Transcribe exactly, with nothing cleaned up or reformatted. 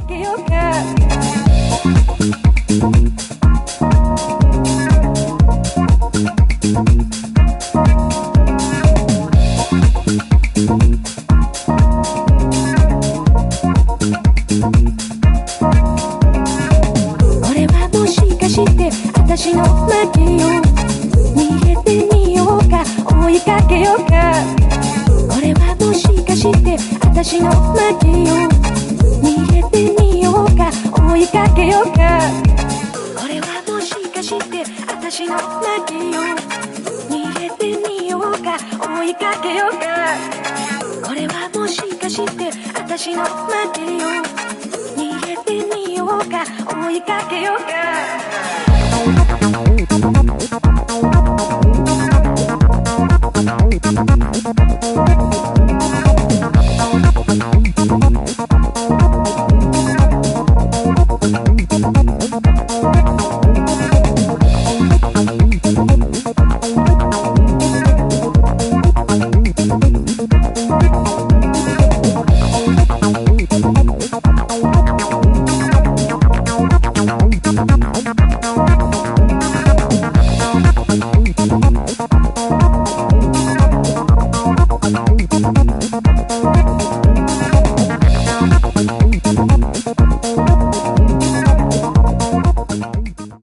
けようか。これはもしかして私の負けよ。逃げてみようか、追いかけようか。これはもしかして私の負けよ。逃げてみようか、追いかけようか。これはもしかして私の負けよ。逃げてみようか、追いかけようか。これはもしかして私の負けよ。逃げてみようか、追いかけようか。